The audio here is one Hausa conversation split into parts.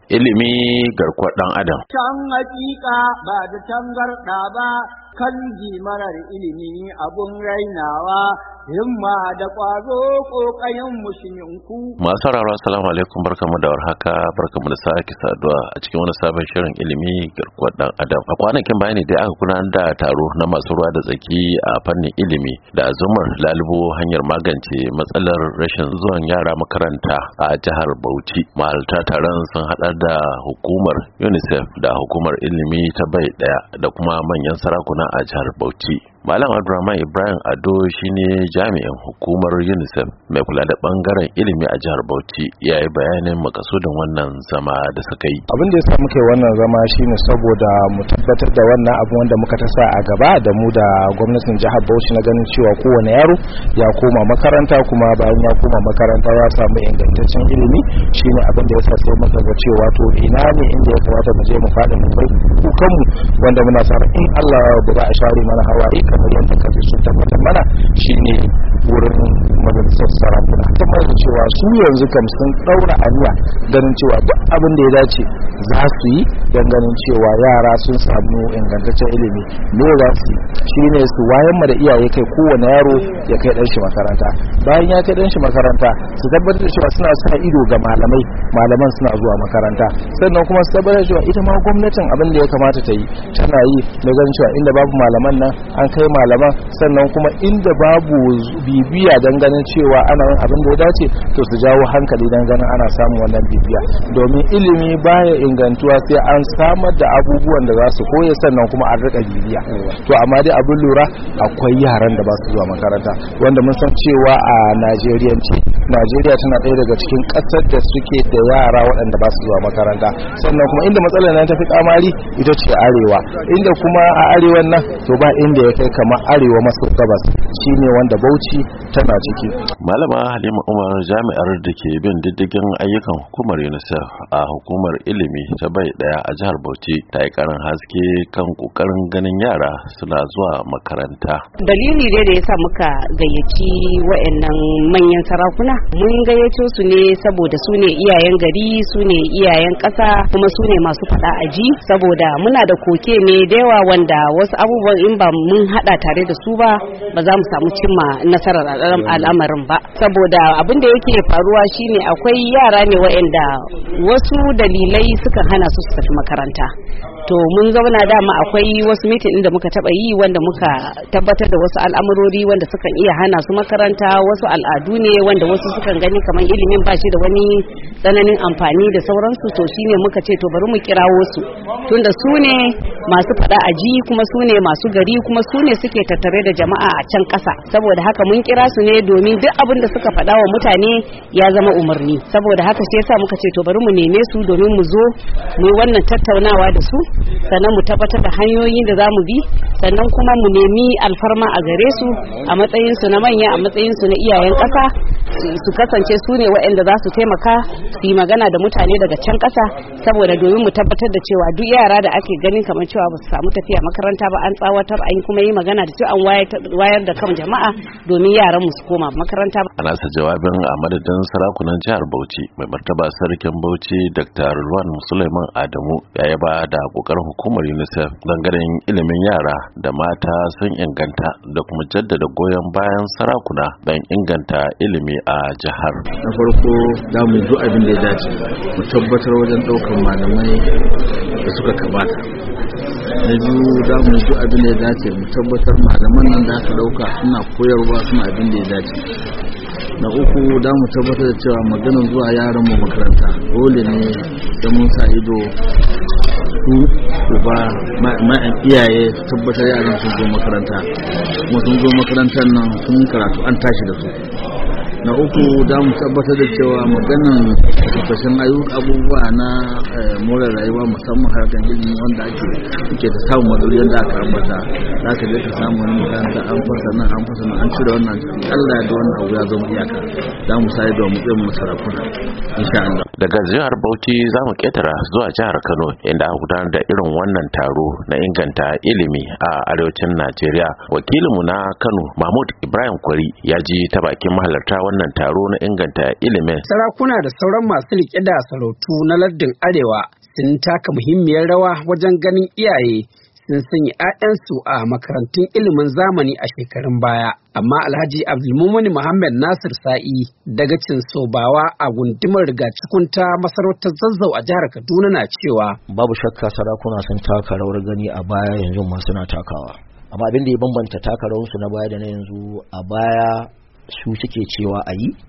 ilimi garkuwar ɗan adam. Can hakika ba da tangarɗa ba, kan marar ilimi abun rainawa, himma da ƙwazo ƙoƙayen musulminku. Masu sauraro assalamu alaikum, barkamu da warhaka, barkamu da sake saduwa a cikin wani sabon shirin ilimi garkuwar ɗan adam. A kwanakin bayani dai aka gudanar da taro na masu ruwa da tsaki a fannin ilimi da azumar lalubo hanyar magance matsalar rashin zuwan yara makaranta a jihar Bauchi. Mahalarta taron sun haɗa da hukumar UNICEF da hukumar ilimi ta bai ɗaya da kuma manyan sarakuna a jihar Bauchi. Malam Abdulrahman Ibrahim Ado shine jami'in hukumar UNICEF mai kula da bangaren ilimi a jihar Bauchi, ya yi bayanin makasudin wannan zama da suka yi. Abin da ya sa muke wannan zama shine saboda mu tabbatar da wannan abu wanda muka tasa a gaba da mu da gwamnatin jihar Bauchi na ganin cewa kowane yaro ya koma makaranta, kuma bayan ya koma makaranta ya samu ingantaccen ilimi. Shine abin da ya sa sai muka ga cewa to ina ne inda ya kamata mu je mu faɗi mu kai kukanmu, wanda muna sa in Allah ya yarda a share mana hawaye kamar yadda kaje su tabbatar mana, shine wurin majalisar sarakuna. Kamar cewa su yanzu kam sun daura aniya ganin cewa duk abin da ya dace za su yi don ganin cewa yara sun samu ingantaccen ilimi. Me za su yi shine su wayan da iyaye kai kowane yaro ya kai dan shi makaranta. Bayan ya kai dan shi makaranta, su tabbatar da cewa suna sa ido ga malaman suna zuwa makaranta, sannan kuma su tabbatar da cewa ita ma gwamnatin abin da ya kamata ta yi tana yi na ganin cewa inda babu malaman nan an kai malaman, sannan kuma inda babu bibiya don ganin cewa ana yin abin da ya dace to su jawo hankali don ganin ana samun wannan bibiya, domin ilimi baya ingantuwa sai an samar da abubuwan da za su koya sannan kuma an rika bibiya. To amma dai abin lura akwai yaran da ba su zuwa makaranta, wanda mun san cewa a Najeriya tana ɗaya daga cikin ƙasar da suke da yara waɗanda ba su zuwa makaranta. Sannan kuma inda matsalar nan ta fi kamari ita ce arewa, inda kuma a arewan nan to ba inda ya kai kamar arewa maso gabas, shine wanda Bauchi tana ciki. Malama Halima Umar, jami'ar da ke bin diddigin ayyukan hukumar UNICEF a hukumar ilimi ta bai ɗaya a jihar Bauchi, ta yi karin haske kan kokarin ganin yara suna zuwa makaranta. Dalili dai da yasa muka gayyaci wayannan manyan sarakuna, mun gayyato su ne saboda su ne iyayen gari, su ne iyayen ƙasa, kuma su ne masu faɗa aji, saboda muna da koke ne da yawa wanda wasu abubuwan in ba mun haɗa tare da su ba za mu samu cimma nasarar al'amarin ba. Saboda abin da yake faruwa shine akwai yara ne wayanda wasu dalilai suka hana su tafi makaranta. To mun zauna dama akwai wasu mitin inda muka taba yi wanda muka tabbatar da wasu al'amurori wanda sukan iya hana su makaranta, wasu al'adu ne wanda wasu sukan gani kamar ilimin ba shi da wani tsananin amfani da sauransu. To shine muka ce to bari mu kirawo su, tunda su ne masu fada aji, kuma su ne masu gari, kuma su ne suke tattare da jama'a a can ƙasa. Saboda haka mun kira su ne domin duk abin da suka faɗa wa mutane ya zama umarni. Saboda haka sai yasa muka ce to bari mu neme su domin mu zo mu yi wannan tattaunawa da su, sannan mu tabbatar da hanyoyin da za mu bi, sannan kuma mu nemi alfarma a gare su a matsayin su na manya, a matsayin su na iyayen ƙasa, su kasance su ne waɗanda za su taimaka su yi magana da mutane daga can ƙasa, saboda domin mu tabbatar da cewa duk yara da ake ganin kamar cewa ba su samu tafiya makaranta ba an tsawatar, an kuma yi magana da cewa an wayar da kan jama'a domin yaran mu su koma makaranta. A nasa jawabin a madadin sarakunan jihar Bauchi, mai martaba sarkin Bauchi Dr. Ruwan Suleiman Adamu ya yaba da kokarin hukumar UNICEF dangaren ilimin yara da mata sun inganta da kuma jaddada goyon bayan sarakuna don inganta ilimi a jihar. Na farko za mu duk abin da ya dace mu tabbatar wajen ɗaukar malamai da suka kamata. Na biyu za mu duk abin da ya dace mu tabbatar malaman nan da aka ɗauka suna koyarwa, suna abin da ya dace. Na uku da mu tabbatar da cewa maganar zuwa yaran mu makaranta dole ne da mun sa ido su uba iyaye tabbatar yaran sun zo makaranta, kuma sun zo makarantar nan sun karatu an tashi da su. Na uku da mu tabbatar da cewa maganan kashin abubuwa na more rayuwa, musamman harkar ilimi wanda ake ta samun matsaloli yadda aka ambata, za ka je ka samu wani makaranta an fasa nan an cire wannan, Allah da wannan abu ya zama iyaka. Za mu sa ido mu tsaye mu sarakuna insha Allah. Daga jihar Bauchi za mu ketara zuwa jihar Kano, inda aka gudanar da irin wannan taro na inganta ilimi a arewacin Najeriya. Wakilinmu na Kano Mahmud Ibrahim Kwari ya ji ta bakin mahalarta wannan taro na inganta ilimin. Sarakuna da sauran masu riƙe da sarautu na lardin Arewa sun taka muhimmiyar rawa wajen ganin iyaye sun sanya 'ya'yansu a makarantun ilimin zamani a shekarun baya. Amma Alhaji Abdulmumin Muhammad Nasir Sa'i dagacin Sobawa a gundumar Rigacikunta masarautar Zazzau a jihar Kaduna na cewa babu shakka sarakuna sun taka rawar gani a baya, yanzu ma suna takawa. Amma abin da ya bambanta taka rawarsu na baya da na yanzu, a baya su suke cewa a yi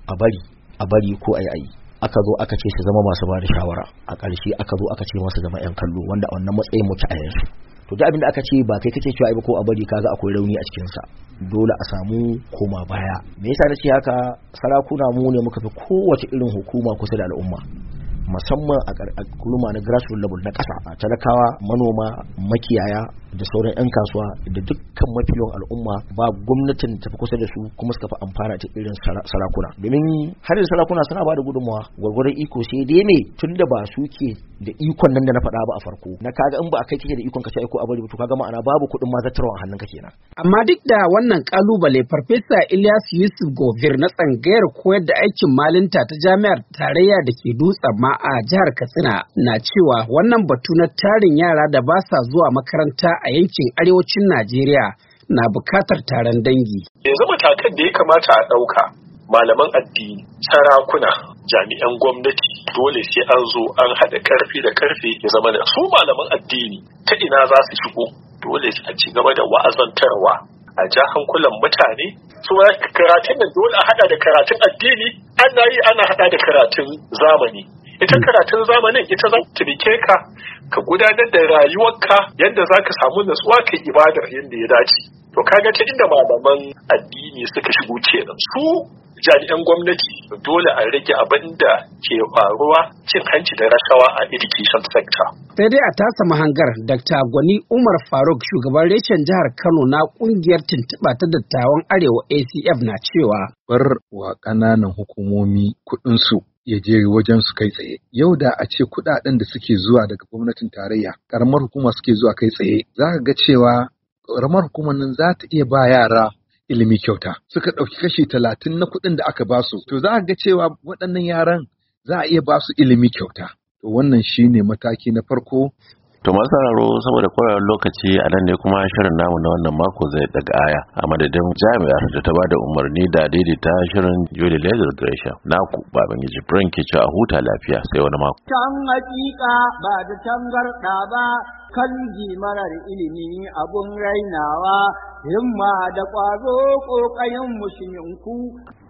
a bari ko a yi. Aka zo aka ce su zama masu ba da shawara, a ƙarshe aka zo aka ce masu zama 'yan kallo, wanda a wannan matsayin muke a yanzu. To da abin da aka ce ba kai kake cewa ai ba ko a bari, kaga akwai rauni a cikin sa, dole a samu koma baya. Me yasa nace haka? Sarakuna mu ne muka fi kowace irin hukuma kusa da al'umma, musamman a kuluma na grassroots level na ƙasa, a talakawa, manoma, makiyaya da sauran 'yan kasuwa da dukkan mafiyan al'umma, ba gwamnatin tafi kusa da su kuma suka fi amfana ta irin sarakuna. Domin har da sarakuna suna ba da gudunmawa gwargwaron iko, sai dai ne tun da ba su ke da ikon nan da na faɗa ba a farko, na kaga in ba a kai kike da ikon ka sai ko a bari to kaga ma'ana babu kuɗin ma zattarwa a hannunka kenan. Amma duk da wannan kalubale, Farfesa Ilyas Yusuf Govir na tsangayar koyar da aikin malinta ta Jami'ar Tarayya da ke Dutsen ma a jihar Katsina na cewa wannan batu na tarin yara da ba sa zuwa makaranta a yankin arewacin Najeriya na bukatar taron dangi. Yanzu matakan da ya kamata a ɗauka, malaman addini, sarakuna, jami'an gwamnati, dole sai an zo an haɗa ƙarfi da ƙarfe ya zama da su malaman addini ta ina za su shigo, dole a ci gaba da wa'azantarwa, a ja hankulan mutane. Su karatun nan dole a haɗa da karatun addini, ana yi ana haɗa da karatun zamani. Ita karatun zamanin ita za ta taimake ka gudanar da rayuwarka yadda za ka samu natsuwa ka ibadar yadda ya dace. To kaga ta inda malaman addini suka shigo kenan. Su jami'an gwamnati dole a rage abin da ke faruwa, cin hanci da rashawa a education sector. Sai dai a tasa mahangar, Dr. Gwani Umar Faruk, shugaban reshen jihar Kano na kungiyar tuntuɓa ta dattawan Arewa ACF, na cewa bar wa ƙananan hukumomi kuɗinsu ya je wajen su kai tsaye. Yau da a ce kuɗaɗen da suke zuwa daga gwamnatin tarayya, ƙaramar hukuma suke zuwa kai tsaye, za ka ga cewa ƙaramar hukumar nan za ta iya ba yara ilimi kyauta. Suka ɗauki kashi 30 na kuɗin da aka ba su, to za ka ga cewa waɗannan yaran za a iya ba su ilimi kyauta. To wannan shine mataki na farko. To masu sauraro, saboda ƙwararren lokaci a nan ne kuma shirin namu na wannan mako zai daga aya, a madadin jami'ar da ta bada umarni da daidaita shirin Julie Leather Gresham, naku Babangiji Frank ke cewa huta lafiya sai wani mako. Can hakika ba da tangarɗa ba, kan marar ilimi abun rainawa, himma da ƙwazo ƙoƙayen musulminku